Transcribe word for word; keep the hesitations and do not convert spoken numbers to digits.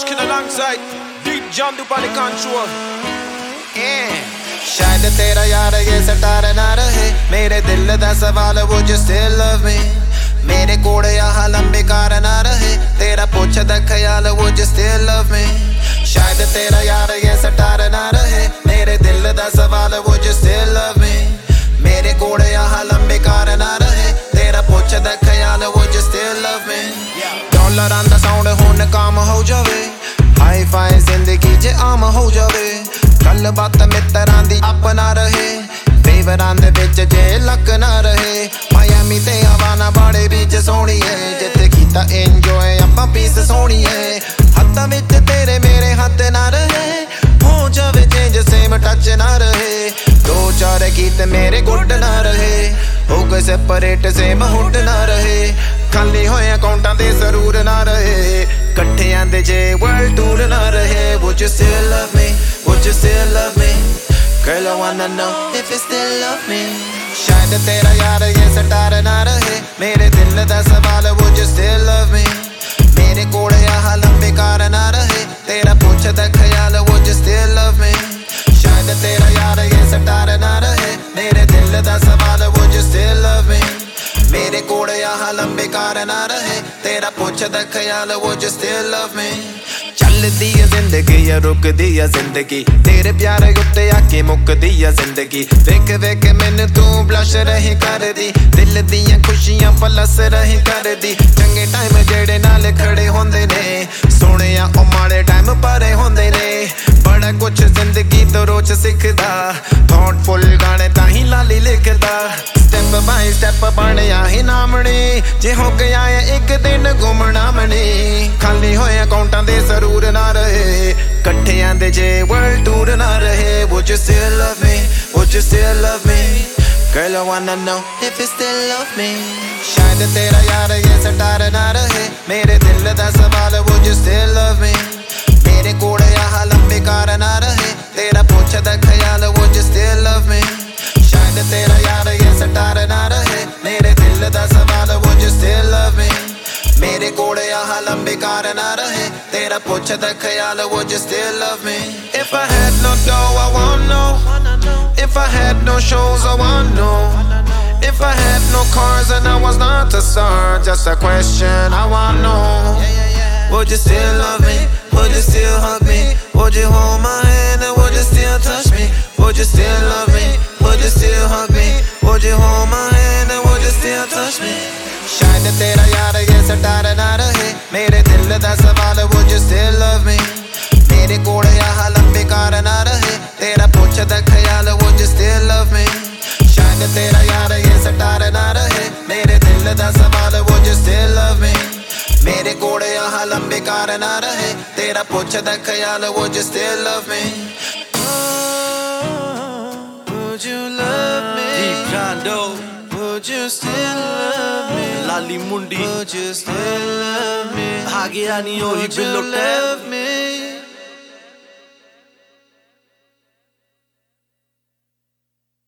Munchkin alongside Deep John do the control. Yeah. शायद तेरा यार ये सटार ना रहे मेरे दिल दा सवाल would you still love me मेरे कोड़े यहाँ लंबे कार ना रहे तेरा पुछदा ख्याल would you still love me शायद तेरा यार ये सटार ना रहे मेरे दिल दा सवाल would you still love me मेरे कोड़े यहाँ लंबे कार ना रहे तेरा पुछदा ख्याल would you still love me dollar आंदा साउंड हुन काम हो जावे हाई फाई जिंदगी जे आम हो जावे गल बात मित्रां दी अपना रहे फेवरां दे विच जे लक ना रहे मायामी ते हवाना बाड़े बीच सोहणी है जिथे कीता एंजॉय आपां पीस सोहणी है हत्थां विच तेरे मेरे हत्थ ना रहे हो जावे चेंज सेम टच ना रहे दो चार गीत मेरे गुड ना रहे हो गए सेपरेट सेम हुड ना रहे खाली होए अकाउंटां ते जरूर ना रहे कट्ठियां दे जे वर्ल्ड टूर ना रहे would you still love me would you still love me girl I wanna know if you still love me शायद तेरा यार ये सटार ना रहे मेरे दिल दा सवाल would you still love me मेरे कोड़े यहाँ लंबे कार ना रहे तेरा पुछदा ख्याल would you still love me शायद तेरा यार ये सटार ना रहे मेरे दिल दा सवाल would you still love me मेरे कोड़े यहाँ लंबे कार ना रहे तेरा पुछदा ख्याल would you still love me चलदी है जिंदगी या रुकदी है जिंदगी तेरे प्यार उत्ते आके मुकदी है जिंदगी वेख वेख मैनू तू ब्लश रही कर दी दिल दियां खुशियां पलस रही कर दी चंगे टाइम जेड़े नाल खड़े होंदे ने सोहणिया ओ माड़े टाइम परे होंदे ने बड़ा कुछ जिंदगी तो रोज सिखदा थॉटफुल गाने ताही लाली लिखदा स्टेप बाय स्टेप बनया ही नामनी जे हो गया है एक दिन घूमना मनी खाली होए अकाउंटां दे जरूर ना रहे कट्ठियां दे जे वर्ल्ड टूर ना रहे would you still love me would you still love me girl I wanna know if you still love me शायद तेरा यार ये सटार ना रहे मेरे दिल दा सवाल would you still love me मेरे कोड़े यहाँ लंबे कार ना रहे तेरा पुछदा ख्याल would you still love me शायद तेरा यार ये सटार ना रहे मेरे दिल दा सवाल would you still love me मेरे कोड़े यहाँ लंबे कार ना रहे तेरा पुछदा ख्याल would you still love me if I had no dough I wanna know if I had no shows I wanna know if I had no cars and I was not a star just a question I wanna know would you still love me would you still hug me would you hold my hand and would you still touch me would you still love me would you still hug me would you hold my hand and would you still touch me शायद तेरा यार ये star ना रहे मेरे दिल दा सवाल would you still love me मेरे कोड़े यहाँ लंबे कार ना रहे तेरा पुछदा ख्याल would you still love me शायद तेरा यार ये सटार ना रहे मेरे दिल दा सवाल would you still love me मेरे कोड़े यहाँ लंबे कार ना रहे तेरा पुछदा ख्याल would you still love me Would you love me Deep John do would you still love me लाली मुंडी would you still love me आ गया नहीं और ही would you love me